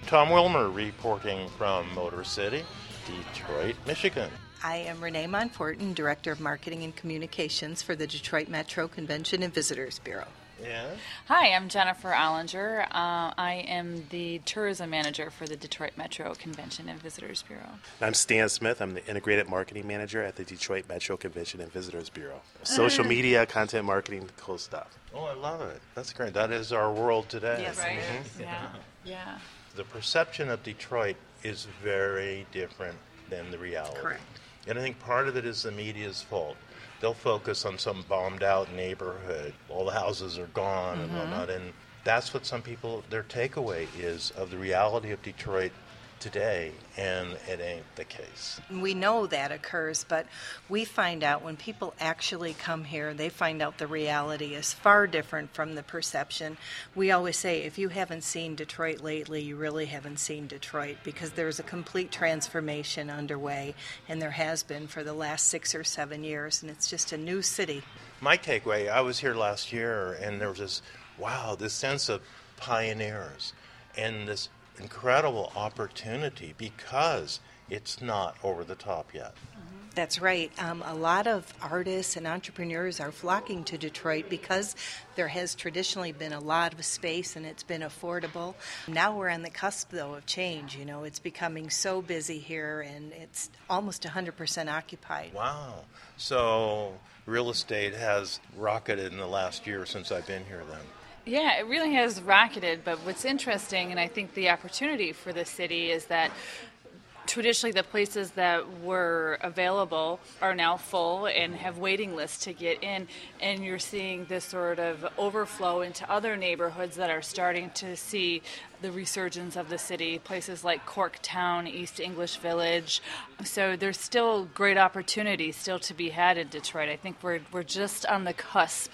Tom Wilmer reporting from Motor City, Detroit, Michigan. I am Renee Monfortin, Director of Marketing and Communications for the Detroit Metro Convention and Visitors Bureau. Yeah. Hi, I'm Jennifer Ollinger. I am the Tourism Manager for the Detroit Metro Convention and Visitors Bureau. I'm Stan Smith. I'm the Integrated Marketing Manager at the Detroit Metro Convention and Visitors Bureau. Social media, content marketing, cool stuff. Oh, I love it. That's great. That is our world today. Yes, right? Yeah. The perception of Detroit is very different than the reality. Correct. And I think part of it is the media's fault. They'll focus on some bombed-out neighborhood. All the houses are gone and whatnot. And that's what some people, their takeaway is of the reality of Detroit today, and it ain't the case. We know that occurs, but we find out when people actually come here, they find out the reality is far different from the perception. We always say, if you haven't seen Detroit lately, you really haven't seen Detroit, because there's a complete transformation underway, and there has been for the last 6 or 7 years, and it's just a new city. My takeaway, I was here last year, and there was this sense of pioneers, and this incredible opportunity because it's not over the top yet. That's right. A lot of artists and entrepreneurs are flocking to Detroit because there has traditionally been a lot of space and it's been affordable. Now we're on the cusp, though, of change. You know, it's becoming so busy here and it's almost 100% occupied. Wow. So real estate has rocketed in the last year since I've been here then. Yeah, it really has rocketed, but what's interesting, and I think the opportunity for the city, is that traditionally the places that were available are now full and have waiting lists to get in, and you're seeing this sort of overflow into other neighborhoods that are starting to see the resurgence of the city, places like Corktown, East English Village. So there's still great opportunities still to be had in Detroit. I think we're just on the cusp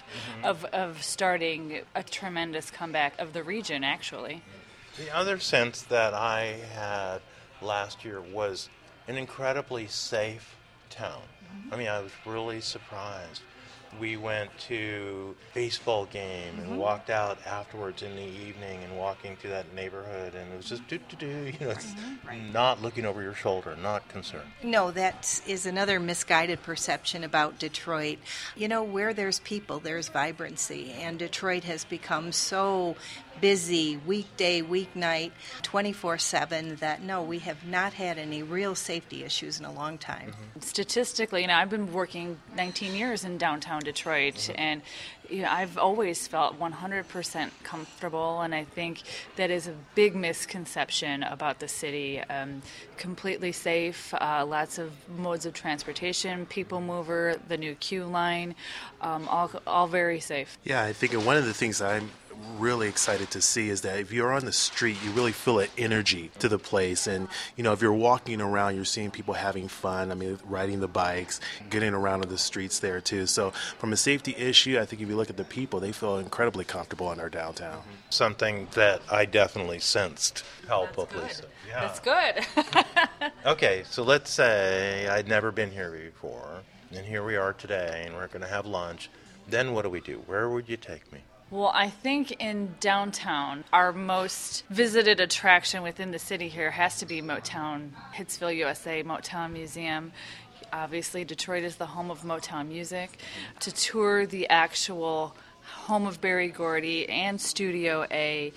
of starting a tremendous comeback of the region, actually. The other sense that I had last year was an incredibly safe town. I mean, I was really surprised. We went to a baseball game and walked out afterwards in the evening and walking through that neighborhood, and it was just it's not looking over your shoulder, not concerned. No, that is another misguided perception about Detroit. You know, where there's people, there's vibrancy, and Detroit has become so busy weekday, weeknight, 24/7 that no, we have not had any real safety issues in a long time. Statistically, I've been working 19 years in downtown Detroit, and I've always felt 100% comfortable, and I think that is a big misconception about the city. Completely safe, lots of modes of transportation, people mover, the new Q line, all very safe. Yeah, I think one of the things I'm really excited to see is that if you're on the street, you really feel an energy to the place. And, if you're walking around, you're seeing people having fun. I mean, riding the bikes, getting around in the streets there, too. So from a safety issue, I think if you look at the people, they feel incredibly comfortable in our downtown. Something that I definitely sensed palpably. So, yeah. That's good. Okay, so let's say I'd never been here before, and here we are today, and we're going to have lunch. Then what do we do? Where would you take me? Well, I think in downtown, our most visited attraction within the city here has to be Motown, Hitsville, USA, Motown Museum. Obviously, Detroit is the home of Motown music. To tour the actual home of Berry Gordy and Studio A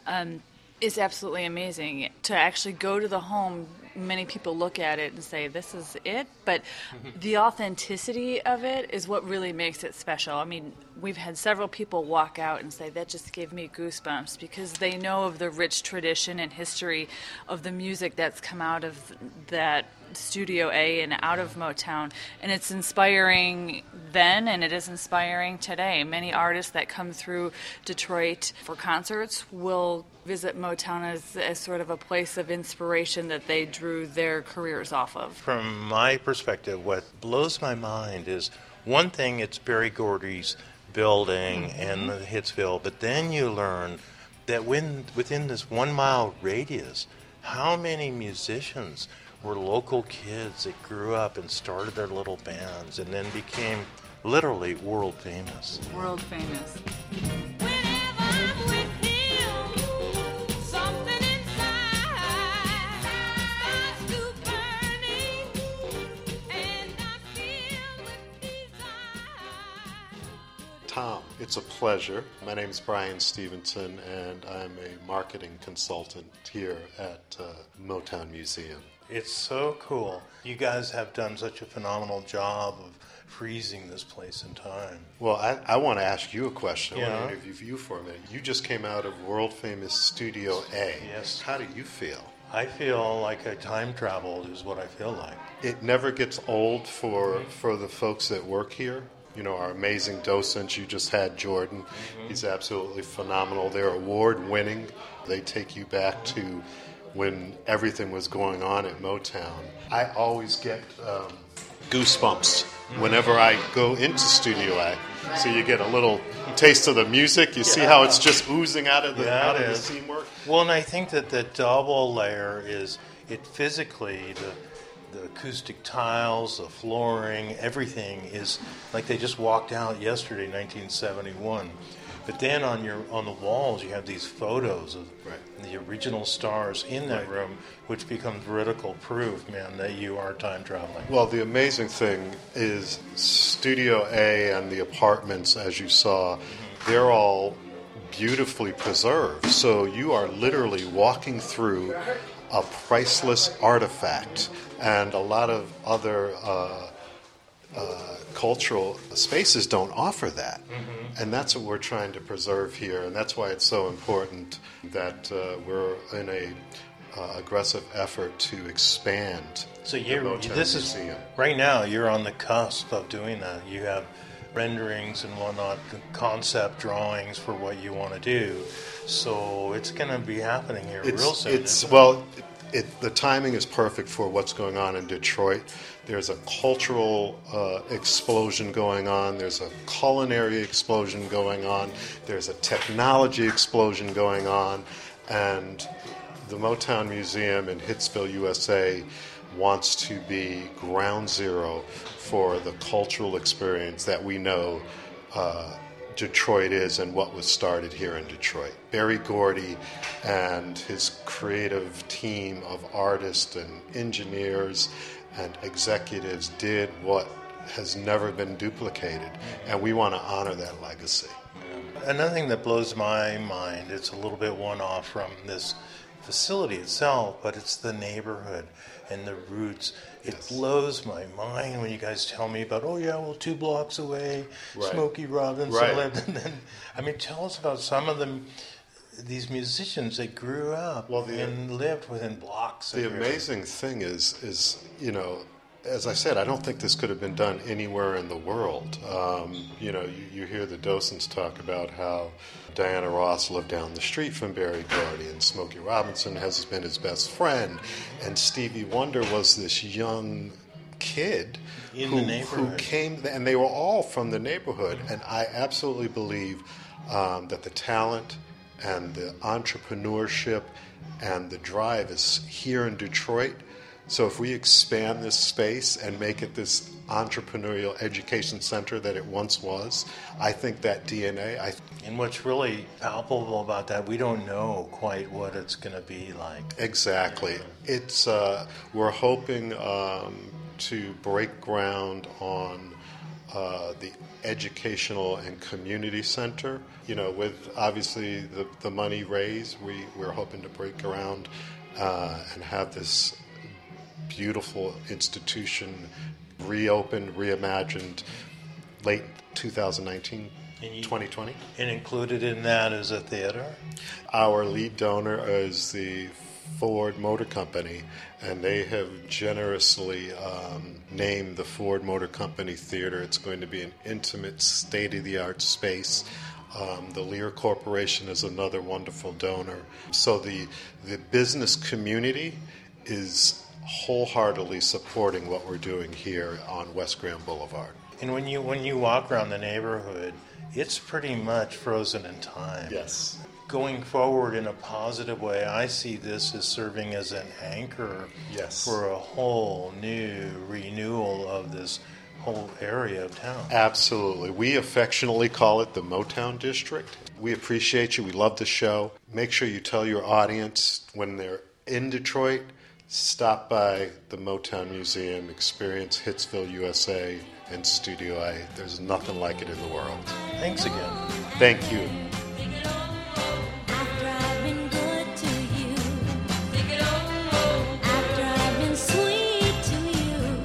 is absolutely amazing. To actually go to the home, many people look at it and say, this is it, but the authenticity of it is what really makes it special. I mean, we've had several people walk out and say, that just gave me goosebumps, because they know of the rich tradition and history of the music that's come out of that Studio A and out of Motown, and it's inspiring then, and it is inspiring today. Many artists that come through Detroit for concerts will visit Motown as sort of a place of inspiration that they drew their careers off of. From my perspective, what blows my mind is, one thing, it's Berry Gordy's building and the Hitsville, but then you learn that within this 1 mile radius, how many musicians were local kids that grew up and started their little bands and then became literally world famous. World famous. Whenever I'm with him, something inside Tom, it's a pleasure. My name is Brian Stevenson, and I'm a marketing consultant here at Motown Museum. It's so cool. You guys have done such a phenomenal job of freezing this place in time. Well, I want to ask you a question. I Yeah. want to interview you for a minute. You just came out of world-famous Studio A. Yes. How do you feel? I feel like I time traveled is what I feel like. It never gets old for the folks that work here. You know, our amazing docents. You just had Jordan. He's absolutely phenomenal. They're award-winning. They take you back to when everything was going on at Motown. I always get goosebumps whenever I go into Studio A. So you get a little taste of the music. You see how it's just oozing out of the scene work. Well, and I think that the double layer is it physically, the acoustic tiles, the flooring, everything is like they just walked out yesterday, 1971. But then on the walls you have these photos of the original stars in that room, which becomes vertical proof, man, that you are time traveling. Well, the amazing thing is Studio A and the apartments, as you saw, they're all beautifully preserved. So you are literally walking through a priceless artifact, and a lot of other cultural spaces don't offer that. And that's what we're trying to preserve here, and that's why it's so important that we're in a aggressive effort to expand So the you're, Motown this is Museum. right now. You're on the cusp of doing that. You have renderings and whatnot, concept drawings for what you want to do. So it's going to be happening here real soon. The timing is perfect for what's going on in Detroit. There's a cultural explosion going on. There's a culinary explosion going on. There's a technology explosion going on. And the Motown Museum in Hitsville, USA wants to be ground zero for the cultural experience that we know Detroit is and what was started here in Detroit. Berry Gordy and his creative team of artists and engineers and executives did what has never been duplicated, and we want to honor that legacy. Another thing that blows my mind, it's a little bit one-off from this facility itself, but it's the neighborhood and the roots. It blows my mind when you guys tell me about, 2 blocks away, Right. Smokey Robinson Right. lived. And then, tell us about some of them, these musicians that grew up and lived within blocks. The of here. amazing thing is, as I said, I don't think this could have been done anywhere in the world. You hear the docents talk about how Diana Ross lived down the street from Berry Gordy, and Smokey Robinson has been his best friend, and Stevie Wonder was this young kid In who the neighborhood. who came, and they were all from the neighborhood. And I absolutely believe that the talent and the entrepreneurship and the drive is here in Detroit. So if we expand this space and make it this entrepreneurial education center that it once was, I think that DNA... And what's really palpable about that, we don't know quite what it's going to be like. Exactly. It's we're hoping to break ground on the educational and community center. With obviously the money raised, we're hoping to break ground and have this beautiful institution reopened, reimagined late 2019, 2020. And included in that is a theater? Our lead donor is the Ford Motor Company, and they have generously named the Ford Motor Company Theater. It's going to be an intimate, state-of-the-art space. The Lear Corporation is another wonderful donor. So the business community is wholeheartedly supporting what we're doing here on West Grand Boulevard. And when you walk around the neighborhood, it's pretty much frozen in time. Yes. Going forward in a positive way, I see this as serving as an anchor for a whole new renewal of this whole area of town. Absolutely. We affectionately call it the Motown District. We appreciate you. We love the show. Make sure you tell your audience when they're in Detroit, stop by the Motown Museum, experience Hitsville, USA, and Studio A. There's nothing like it in the world. Thanks again. Thank you. After I've been good to you, after I've been sweet to you,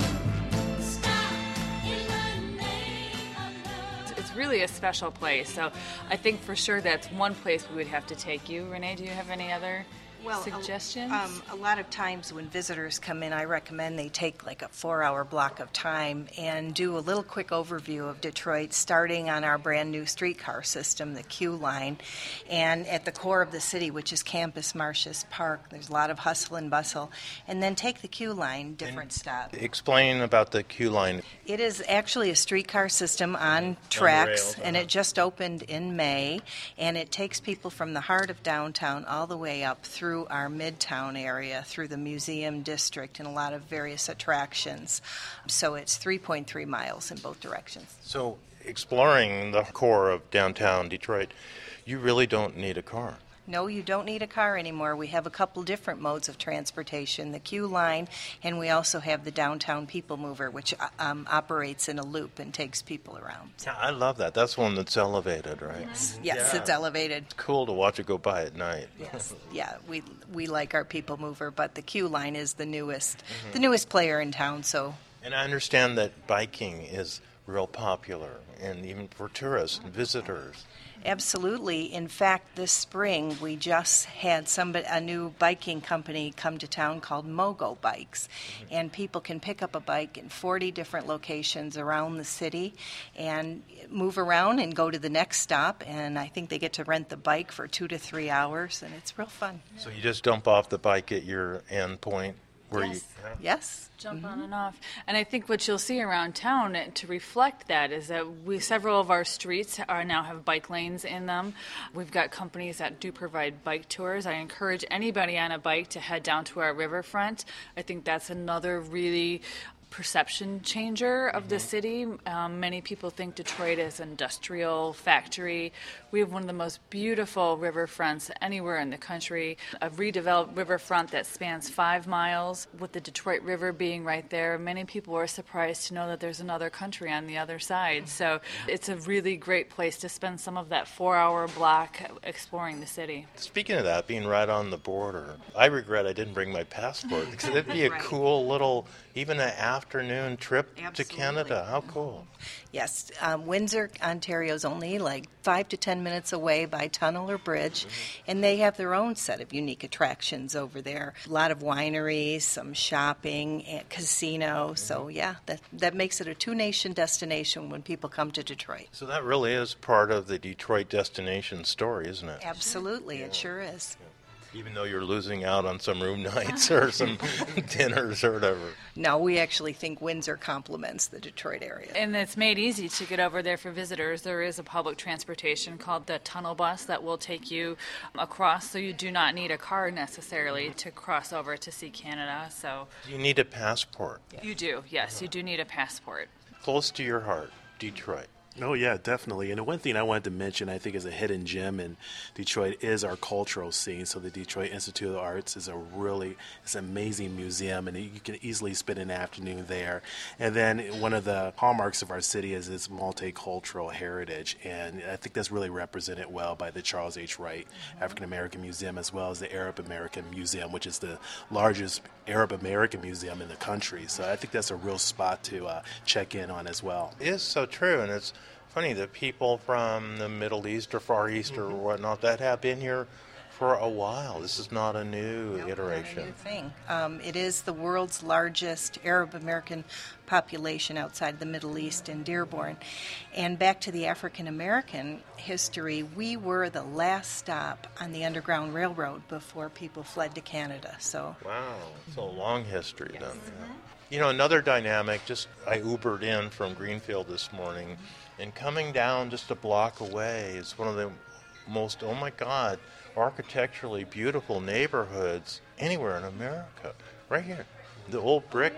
stop in the name of love. It's really a special place, so I think for sure that's one place we would have to take you. Renee, do you have any other suggestions? A lot of times when visitors come in, I recommend they take like a 4-hour block of time and do a little quick overview of Detroit, starting on our brand new streetcar system, the Q line, and at the core of the city, which is Campus Martius Park. There's a lot of hustle and bustle, and then take the Q line, different stops. Explain about the Q line. It is actually a streetcar system on tracks, rails, and it just opened in May, and it takes people from the heart of downtown all the way up through our midtown area, through the museum district, and a lot of various attractions. So it's 3.3 miles in both directions. So, exploring the core of downtown Detroit, you really don't need a car. No, you don't need a car anymore. We have a couple different modes of transportation, the Q line, and we also have the downtown people mover, which operates in a loop and takes people around. Yeah, I love that. That's one that's elevated, right? Yes, Yeah. it's elevated. It's cool to watch it go by at night. Yes, yeah, we like our people mover, but the Q line is the newest player in town. So, And I understand that biking is real popular, and even for tourists and visitors. absolutely. In fact, this spring we just had a new biking company come to town called Mogo Bikes, and people can pick up a bike in 40 different locations around the city and move around and go to the next stop. And I think they get to rent the bike for 2 to 3 hours, and it's real fun. So you just dump off the bike at your end point where Yes. Yes. Jump on and off. And I think what you'll see around town to reflect that is that several of our streets now have bike lanes in them. We've got companies that do provide bike tours. I encourage anybody on a bike to head down to our riverfront. I think that's another really perception changer of the city. Many people think Detroit is an industrial factory. We have one of the most beautiful riverfronts anywhere in the country, a redeveloped riverfront that spans 5 miles, with the Detroit River being right there. Many people are surprised to know that there's another country on the other side. So it's a really great place to spend some of that 4-hour block exploring the city. Speaking of that, being right on the border, I regret I didn't bring my passport because it'd be a Right. cool little, even an afternoon trip to Absolutely. Canada. How cool. Yes, Windsor, Ontario is only like 5 to 10 minutes away by tunnel or bridge, and they have their own set of unique attractions over there. A lot of wineries, some shopping, and casino. So yeah, that makes it a two-nation destination when people come to Detroit. So that really is part of the Detroit destination story, isn't it? Absolutely, it sure is. Even though you're losing out on some room nights or some dinners or whatever. No, we actually think Windsor complements the Detroit area. And it's made easy to get over there for visitors. There is a public transportation called the Tunnel Bus that will take you across, so you do not need a car necessarily to cross over to see Canada. So You need a passport. you do, yes, you do need a passport. Close to your heart, Detroit. Oh, yeah, definitely. And the one thing I wanted to mention, I think, is a hidden gem in Detroit is our cultural scene. So the Detroit Institute of the Arts is it's an amazing museum, and you can easily spend an afternoon there. And then one of the hallmarks of our city is its multicultural heritage, and I think that's really represented well by the Charles H. Wright African American Museum, as well as the Arab American Museum, which is the largest Arab American museum in the country. So I think that's a real spot to check in on as well. It is so true, and it's funny that people from the Middle East or Far East or whatnot that have been here for a while. This is not a new iteration. Not a new thing. It is the world's largest Arab American population outside the Middle East in Dearborn. And back to the African American history, we were the last stop on the Underground Railroad before people fled to Canada. So Wow, so a long history then. Yeah. You know, another dynamic, I Ubered in from Greenfield this morning, and coming down just a block away is one of the most, oh my God, architecturally beautiful neighborhoods anywhere in America. Right here. The old brick,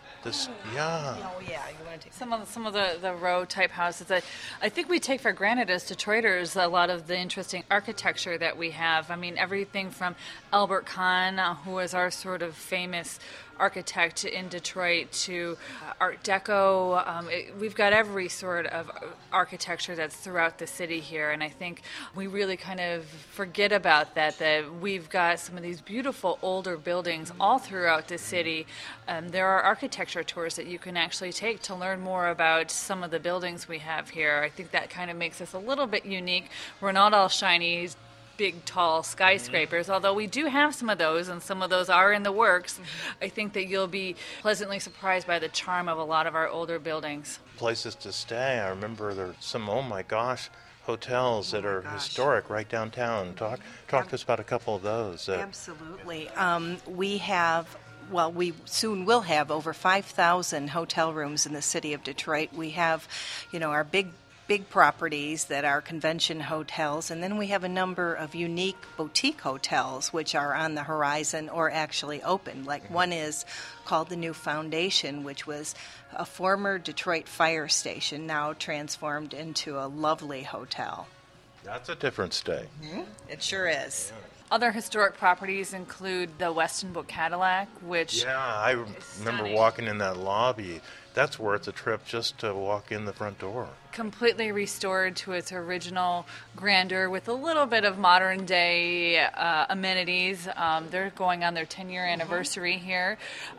yeah. oh yeah, you want to take Some of the row type houses that I think we take for granted as Detroiters, a lot of the interesting architecture that we have. I mean, everything from Albert Kahn, who is our sort of famous architect in Detroit to Art Deco. We've got every sort of architecture that's throughout the city here, and I think we really kind of forget about that we've got some of these beautiful older buildings all throughout the city. There are architecture tours that you can actually take to learn more about some of the buildings we have here. I think that kind of makes us a little bit unique. We're not all shiny, big, tall skyscrapers, although we do have some of those, and some of those are in the works. I think that you'll be pleasantly surprised by the charm of a lot of our older buildings. Places to stay. I remember there's some, oh my gosh, hotels that are historic right downtown. Talk to us about a couple of those. Absolutely. We have, well, we soon will have over 5,000 hotel rooms in the city of Detroit. We have, our big properties that are convention hotels, and then we have a number of unique boutique hotels which are on the horizon or actually open. Like one is called the New Foundation, which was a former Detroit fire station, now transformed into a lovely hotel. That's a different stay. It sure is. Other historic properties include the Weston Book Cadillac, which... Yeah, I remember stunning. walking in that lobby. That's worth a trip just to walk in the front door. Completely restored to its original grandeur with a little bit of modern day amenities. They're going on their 10-year anniversary here.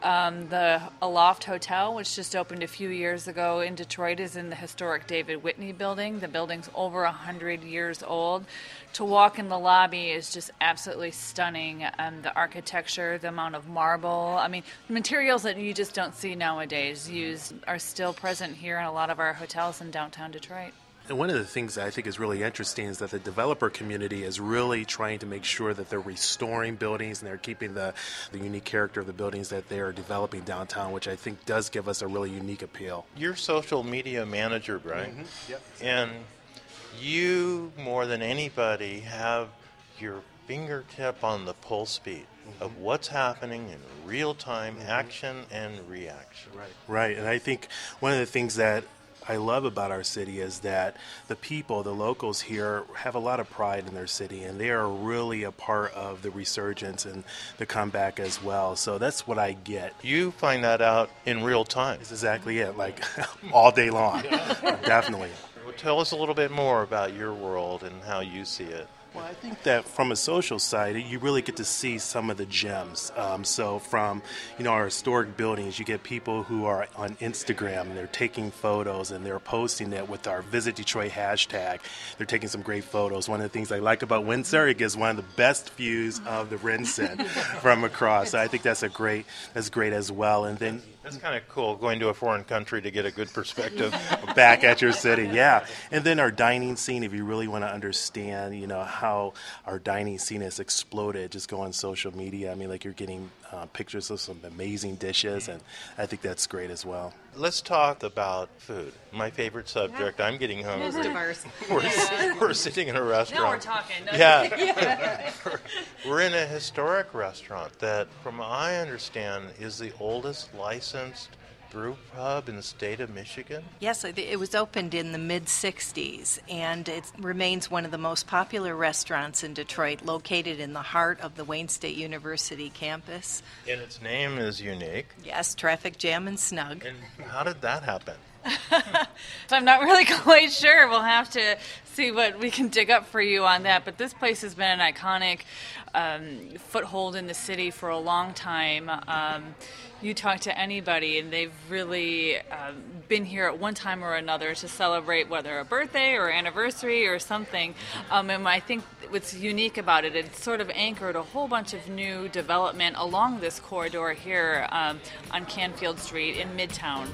The Aloft Hotel, which just opened a few years ago in Detroit, is in the historic David Whitney building. The building's over 100 years old. To walk in the lobby is just absolutely stunning. The architecture, the amount of marble, the materials that you just don't see nowadays used are still present here in a lot of our hotels in downtown Detroit. And one of the things that I think is really interesting is that the developer community is really trying to make sure that they're restoring buildings and they're keeping the unique character of the buildings that they are developing downtown, which I think does give us a really unique appeal. You're social media manager, Brian. Mm-hmm. Yep. And you, more than anybody, have your fingertip on the pulse speed of what's happening in real time, action and reaction. Right. And I think one of the things that I love about our city is that the people, the locals here, have a lot of pride in their city, and they are really a part of the resurgence and the comeback as well. So that's what I get. You find that out in real time. That's exactly it, like all day long. Definitely. Well, tell us a little bit more about your world and how you see it. Well, I think that from a social side, you really get to see some of the gems. So from, our historic buildings, you get people who are on Instagram, and they're taking photos, and they're posting it with our Visit Detroit hashtag. They're taking some great photos. One of the things I like about Windsor, it gives one of the best views of the Rinsen from across. So I think that's great as well. And then That's kind of cool, going to a foreign country to get a good perspective. back at your city, yeah. And then our dining scene, if you really want to understand, how our dining scene has exploded, just go on social media. You're getting pictures of some amazing dishes, and I think that's great as well. Let's talk about food. My favorite subject. I'm getting hungry. Most of ours. We're sitting in a restaurant. Now we're talking. Yeah. We're in a historic restaurant that, from what I understand, is the oldest licensed brew pub in the state of Michigan. Yes, it was opened in the mid-'60s, and it remains one of the most popular restaurants in Detroit, located in the heart of the Wayne State University campus. And its name is unique. Yes, Traffic Jam and Snug. And how did that happen? So I'm not really quite sure. We'll have to see what we can dig up for you on that. But this place has been an iconic foothold in the city for a long time. You talk to anybody, and they've really been here at one time or another to celebrate whether a birthday or anniversary or something. And I think what's unique about it, it's sort of anchored a whole bunch of new development along this corridor here on Canfield Street in Midtown.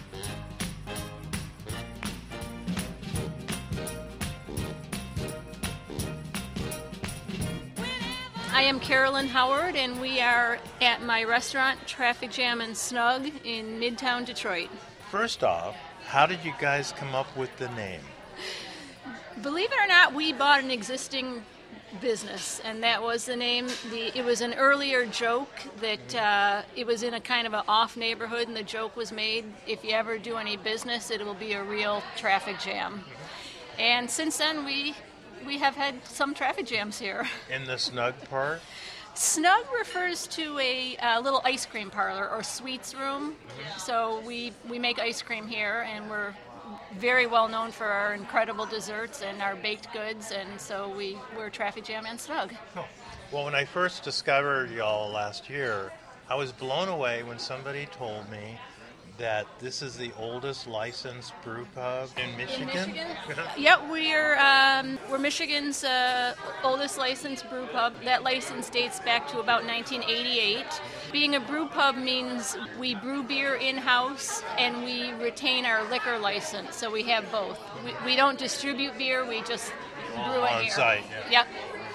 I am Carolyn Howard, and we are at my restaurant, Traffic Jam and Snug, in Midtown Detroit. First off, how did you guys come up with the name? Believe it or not, we bought an existing business, and that was the name. It was an earlier joke that it was in a kind of an off neighborhood, and the joke was made, if you ever do any business, it will be a real traffic jam. And since then, we have had some traffic jams here. In the Snug part? Snug refers to a little ice cream parlor or sweets room. So we make ice cream here, and we're very well known for our incredible desserts and our baked goods, and so we're Traffic Jam and Snug. Oh. Well, when I first discovered y'all last year, I was blown away when somebody told me that this is the oldest licensed brew pub in Michigan. Yep, we're Michigan's oldest licensed brew pub. That license dates back to about 1988. Being a brew pub means we brew beer in-house and we retain our liquor license, so we have both. We don't distribute beer, we just brew it On here. site, yeah. Yep.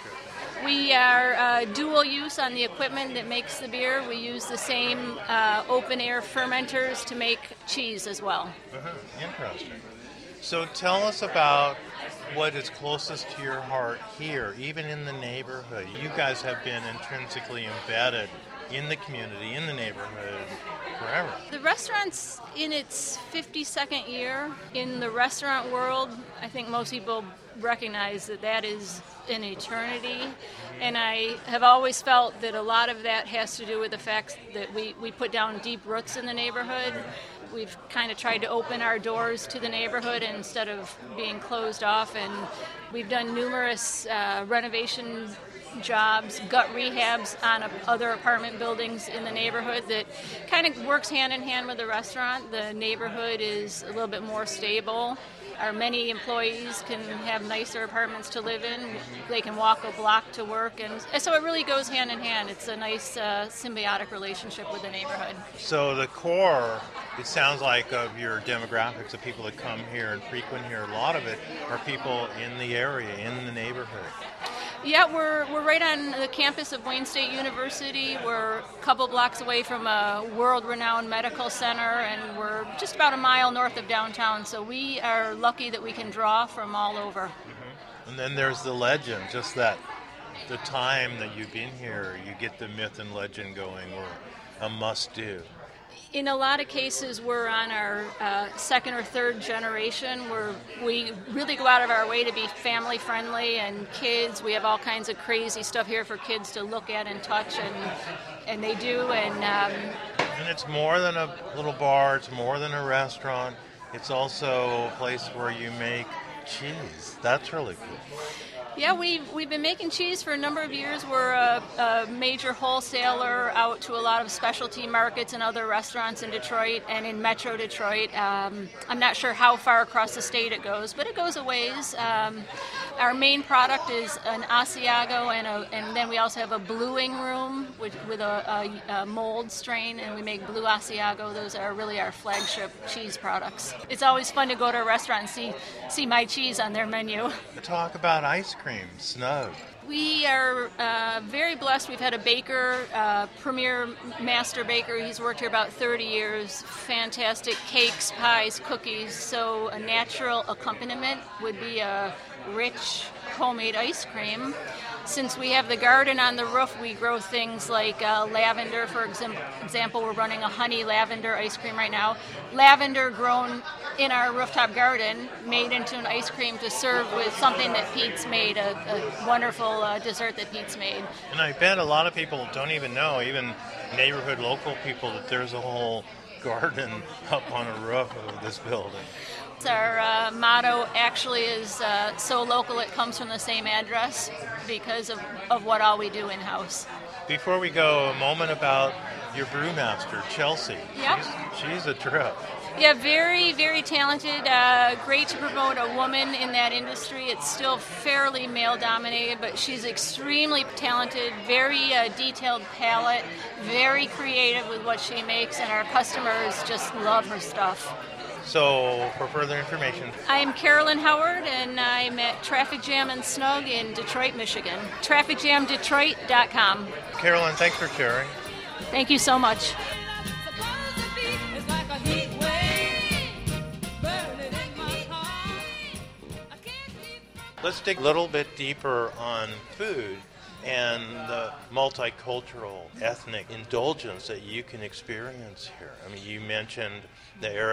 We are dual use on the equipment that makes the beer. We use the same open air fermenters to make cheese as well. Interesting. So tell us about what is closest to your heart here, even in the neighborhood. You guys have been intrinsically embedded in the community, in the neighborhood, forever. The restaurant's in its 52nd year. In the restaurant world, I think most people recognize that is an eternity. And I have always felt that a lot of that has to do with the fact that we put down deep roots in the neighborhood. We've kind of tried to open our doors to the neighborhood instead of being closed off. And we've done numerous renovation jobs, gut rehabs on other apartment buildings in the neighborhood that kind of works hand in hand with the restaurant. The neighborhood is a little bit more stable. Our many employees can have nicer apartments to live in. They can walk a block to work, and so it really goes hand in hand. It's a nice symbiotic relationship with the neighborhood. So the core, it sounds like, of your demographics of people that come here and frequent here, a lot of it are people in the area, in the neighborhood. Yeah, we're right on the campus of Wayne State University. We're a couple blocks away from a world-renowned medical center, and we're just about a mile north of downtown, so we are lucky that we can draw from all over. And then there's the legend, just that the time that you've been here, you get the myth and legend going, or a must-do. In a lot of cases, we're on our second or third generation where we really go out of our way to be family friendly, and kids, we have all kinds of crazy stuff here for kids to look at and touch, and they do. And it's more than a little bar, it's more than a restaurant, it's also a place where you make cheese. That's really cool. Yeah, we've been making cheese for a number of years. We're a major wholesaler out to a lot of specialty markets and other restaurants in Detroit and in Metro Detroit. I'm not sure how far across the state it goes, but it goes a ways. Our main product is an Asiago, and then we also have a bluing room with a mold strain, and we make blue Asiago. Those are really our flagship cheese products. It's always fun to go to a restaurant and see my cheese on their menu. Talk about ice cream, Snug. We are very blessed. We've had a baker, premier master baker. He's worked here about 30 years. Fantastic cakes, pies, cookies. So a natural accompaniment would be a rich homemade ice cream. Since we have the garden on the roof, we grow things like lavender. For example, we're running a honey lavender ice cream right now. Lavender grown in our rooftop garden, made into an ice cream to serve with something that Pete's made, a wonderful dessert that Pete's made. And I bet a lot of people don't even know, even neighborhood local people, that there's a whole garden up on a roof of this building. Our motto actually is so local it comes from the same address because of what all we do in-house. Before we go, a moment about your brewmaster, Chelsea. Yep. She's a trip. Yeah, very, very talented. Great to promote a woman in that industry. It's still fairly male-dominated, but she's extremely talented, very detailed palate, very creative with what she makes, and our customers just love her stuff. So, for further information, I'm Carolyn Howard, and I'm at Traffic Jam and Snug in Detroit, Michigan. TrafficJamDetroit.com. Carolyn, thanks for sharing. Thank you so much. Let's dig a little bit deeper on food and the multicultural ethnic indulgence that you can experience here. I mean, you mentioned the Arab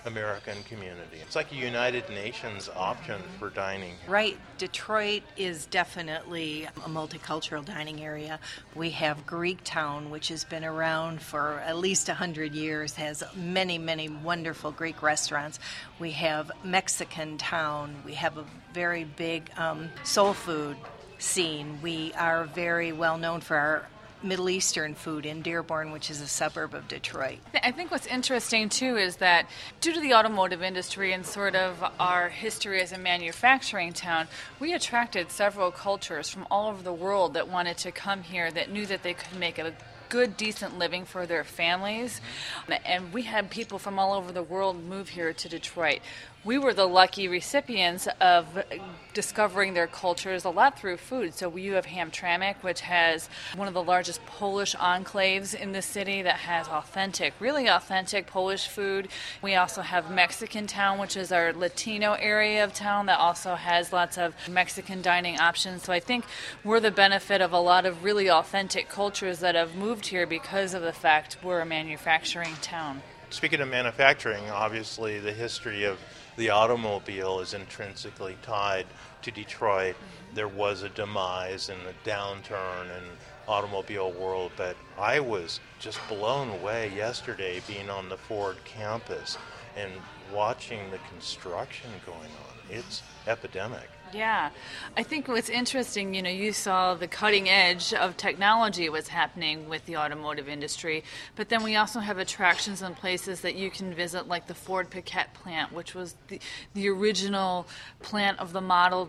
American community. It's like a United Nations option for dining. Right. Detroit is definitely a multicultural dining area. We have Greektown, which has been around for at least 100 years, has many, many wonderful Greek restaurants. We have Mexican Town. We have a very big soul food scene. We are very well known for our Middle Eastern food in Dearborn, which is a suburb of Detroit. I think what's interesting too is that due to the automotive industry and sort of our history as a manufacturing town, we attracted several cultures from all over the world that wanted to come here, that knew that they could make a good, decent living for their families. And we had people from all over the world move here to Detroit. We were the lucky recipients of discovering their cultures a lot through food. So you have Hamtramck, which has one of the largest Polish enclaves in the city that has authentic, really authentic Polish food. We also have Mexican Town, which is our Latino area of town that also has lots of Mexican dining options. So I think we're the benefit of a lot of really authentic cultures that have moved here because of the fact we're a manufacturing town. Speaking of manufacturing, obviously the history of the automobile is intrinsically tied to Detroit. There was a demise and a downturn in automobile world, but I was just blown away yesterday being on the Ford campus and watching the construction going on. It's epidemic. Yeah. I think what's interesting, you saw the cutting edge of technology was happening with the automotive industry, but then we also have attractions and places that you can visit, like the Ford Piquette plant, which was the original plant of the Model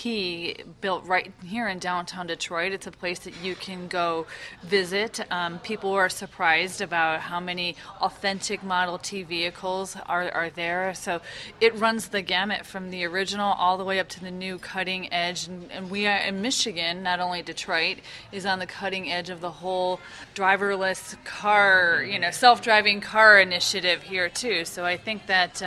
T built right here in downtown Detroit. It's a place that you can go visit. People are surprised about how many authentic Model T vehicles are there. So it runs the gamut from the original all the way up to the new cutting edge, and we are in Michigan, not only Detroit, is on the cutting edge of the whole driverless car, self-driving car initiative here too. So I think that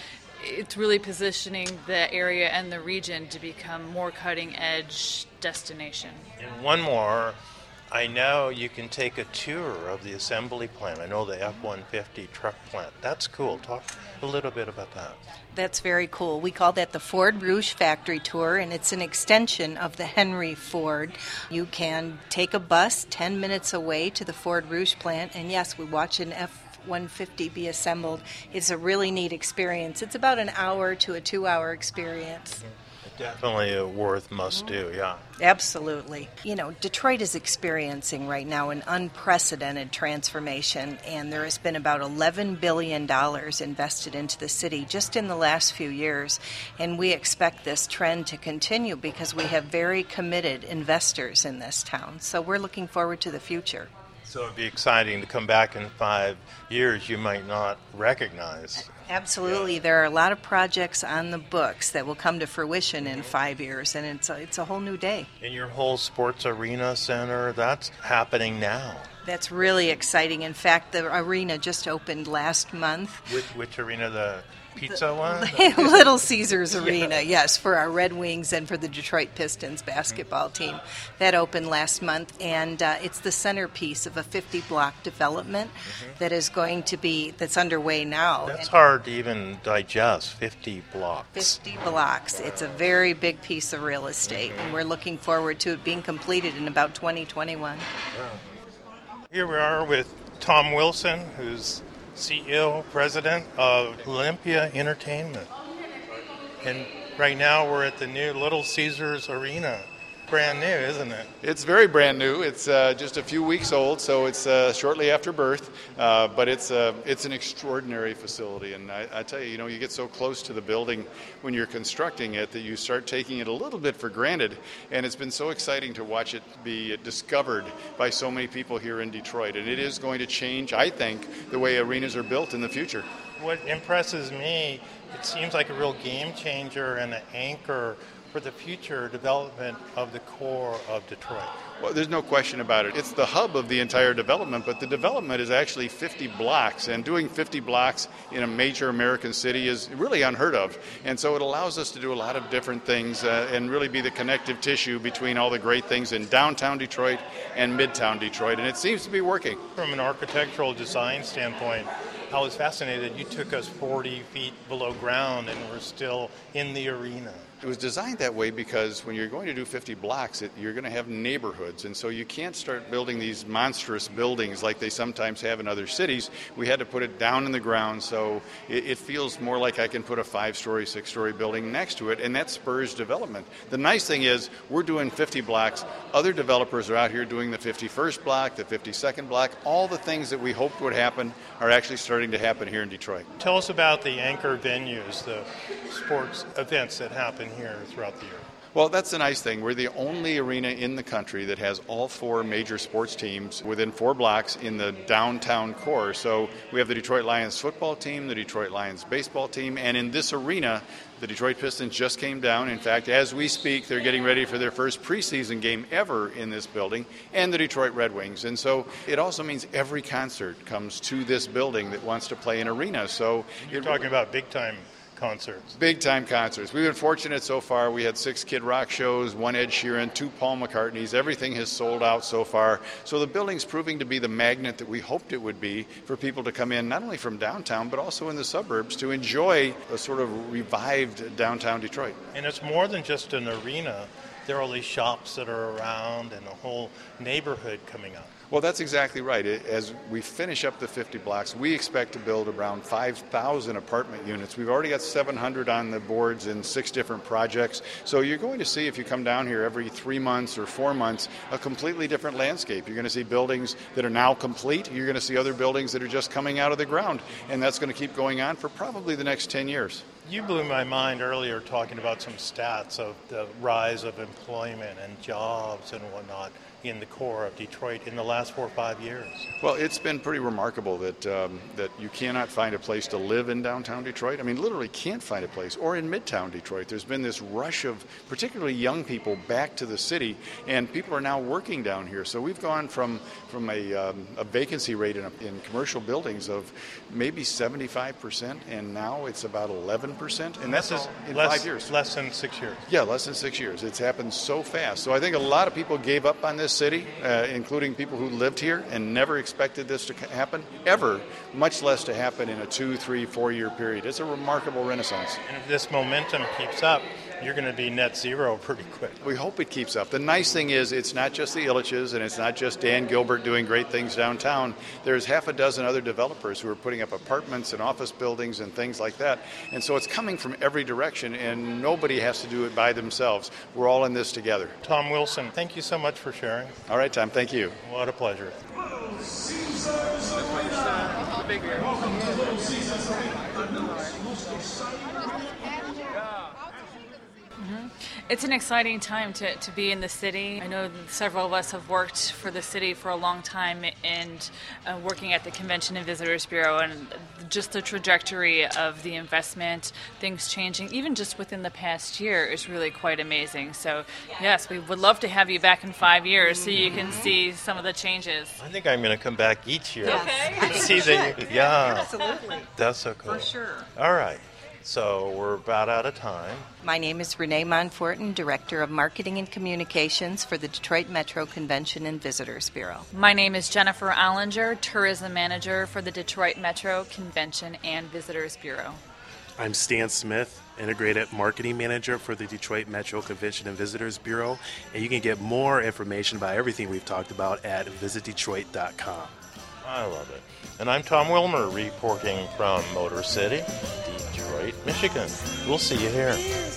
it's really positioning the area and the region to become more cutting edge destination. And one more, I know you can take a tour of the assembly plant. I know the F-150 truck plant. That's cool. Talk a little bit about that. That's very cool. We call that the Ford Rouge Factory Tour, and it's an extension of the Henry Ford. You can take a bus 10 minutes away to the Ford Rouge plant, and yes, we watch an F-150 be assembled. It's a really neat experience. It's about an hour to a 2-hour experience. Definitely a worth must-do, yeah. Absolutely. Detroit is experiencing right now an unprecedented transformation, and there has been about $11 billion invested into the city just in the last few years, and we expect this trend to continue because we have very committed investors in this town. So we're looking forward to the future. So it'd be exciting to come back in 5 years you might not recognize. Absolutely. There are a lot of projects on the books that will come to fruition in 5 years, and it's a whole new day. And your whole sports arena center, that's happening now. That's really exciting. In fact, the arena just opened last month. Which arena? The pizza one? Little Caesars Arena, yes, for our Red Wings and for the Detroit Pistons basketball team. That opened last month, and it's the centerpiece of a 50-block development that's underway now. That's hard to even digest, 50 blocks. 50 blocks. It's a very big piece of real estate, and we're looking forward to it being completed in about 2021. Here we are with Tom Wilson, who's CEO, president of Olympia Entertainment. And right now we're at the new Little Caesars Arena. Brand new, isn't it? It's very brand new. It's just a few weeks old, so it's shortly after birth. But it's an extraordinary facility, and I tell you, you get so close to the building when you're constructing it that you start taking it a little bit for granted. And it's been so exciting to watch it be discovered by so many people here in Detroit, and it is going to change, I think, the way arenas are built in the future. What impresses me, it seems like a real game changer and an anchor for the future development of the core of Detroit. Well, there's no question about it. It's the hub of the entire development, but the development is actually 50 blocks, and doing 50 blocks in a major American city is really unheard of. And so it allows us to do a lot of different things and really be the connective tissue between all the great things in downtown Detroit and midtown Detroit, and it seems to be working. From an architectural design standpoint, I was fascinated. You took us 40 feet below ground and we're still in the arena. It was designed that way because when you're going to do 50 blocks, you're going to have neighborhoods. And so you can't start building these monstrous buildings like they sometimes have in other cities. We had to put it down in the ground so it feels more like I can put a 5-story, 6-story building next to it, and that spurs development. The nice thing is we're doing 50 blocks. Other developers are out here doing the 51st block, the 52nd block. All the things that we hoped would happen are actually starting to happen here in Detroit. Tell us about the anchor venues, the sports events that happen here throughout the year. Well, that's the nice thing. We're the only arena in the country that has all 4 major sports teams within 4 blocks in the downtown core. So we have the Detroit Lions football team, the Detroit Lions baseball team, and in this arena, the Detroit Pistons just came down. In fact, as we speak, they're getting ready for their first preseason game ever in this building, and the Detroit Red Wings. And so it also means every concert comes to this building that wants to play an arena. So You're talking about big-time concerts. Big-time concerts. We've been fortunate so far. We had 6 Kid Rock shows, 1 Ed Sheeran, 2 Paul McCartneys. Everything has sold out so far. So the building's proving to be the magnet that we hoped it would be for people to come in, not only from downtown, but also in the suburbs to enjoy a sort of revived downtown Detroit. And it's more than just an arena. There are all these shops that are around and a whole neighborhood coming up. Well, that's exactly right. As we finish up the 50 blocks, we expect to build around 5,000 apartment units. We've already got 700 on the boards in 6 different projects. So you're going to see, if you come down here every 3 months or 4 months, a completely different landscape. You're going to see buildings that are now complete. You're going to see other buildings that are just coming out of the ground. And that's going to keep going on for probably the next 10 years. You blew my mind earlier talking about some stats of the rise of employment and jobs and whatnot in the core of Detroit in the last 4 or 5 years. Well, it's been pretty remarkable that that you cannot find a place to live in downtown Detroit. I mean, literally can't find a place. Or in midtown Detroit. There's been this rush of particularly young people back to the city, and people are now working down here. So we've gone from a vacancy rate in commercial buildings of maybe 75%, and now it's about 11%. And that's in 5 years. Less than 6 years. Yeah, less than 6 years. It's happened so fast. So I think a lot of people gave up on this city, including people who lived here and never expected this to happen, ever, much less to happen in a 2, 3, 4 year period. It's a remarkable renaissance. And if this momentum keeps up, you're going to be net zero pretty quick. We hope it keeps up. The nice thing is it's not just the Illiches and it's not just Dan Gilbert doing great things downtown. There's 6 other developers who are putting up apartments and office buildings and things like that. And so it's coming from every direction, and nobody has to do it by themselves. We're all in this together. Tom Wilson, thank you so much for sharing. All right, Tom, thank you. What a pleasure. It's an exciting time to be in the city. I know several of us have worked for the city for a long time and working at the Convention and Visitors Bureau, and just the trajectory of the investment, things changing, even just within the past year, is really quite amazing. So, yes, we would love to have you back in 5 years so you can see some of the changes. I think I'm going to come back each year. Okay. I think See you that should. yeah. Absolutely. That's so cool. For sure. All right. So we're about out of time. My name is Renee Monfortin, Director of Marketing and Communications for the Detroit Metro Convention and Visitors Bureau. My name is Jennifer Ollinger, Tourism Manager for the Detroit Metro Convention and Visitors Bureau. I'm Stan Smith, Integrated Marketing Manager for the Detroit Metro Convention and Visitors Bureau, and you can get more information about everything we've talked about at visitdetroit.com. I love it. And I'm Tom Wilmer reporting from Motor City, Detroit, Michigan. We'll see you here.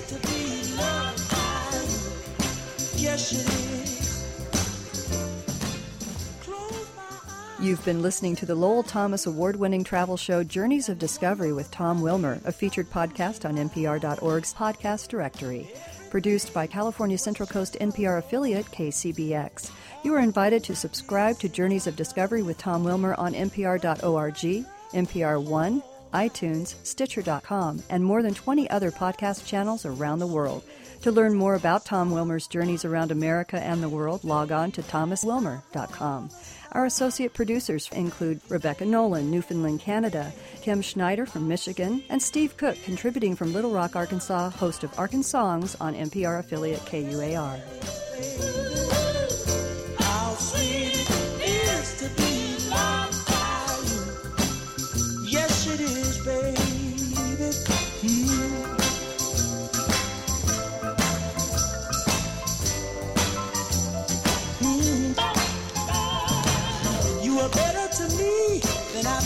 You've been listening to the Lowell Thomas award-winning travel show Journeys of Discovery with Tom Wilmer, a featured podcast on NPR.org's podcast directory. Produced by California Central Coast NPR affiliate KCBX. You are invited to subscribe to Journeys of Discovery with Tom Wilmer on NPR.org, NPR One, iTunes, Stitcher.com, and more than 20 other podcast channels around the world. To learn more about Tom Wilmer's journeys around America and the world, log on to thomaswilmer.com. Our associate producers include Rebecca Nolan, Newfoundland, Canada, Kim Schneider from Michigan, and Steve Cook, contributing from Little Rock, Arkansas, host of Arkansongs on NPR affiliate KUAR. How sweet it is to be loved by you. Yes,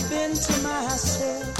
been to myself,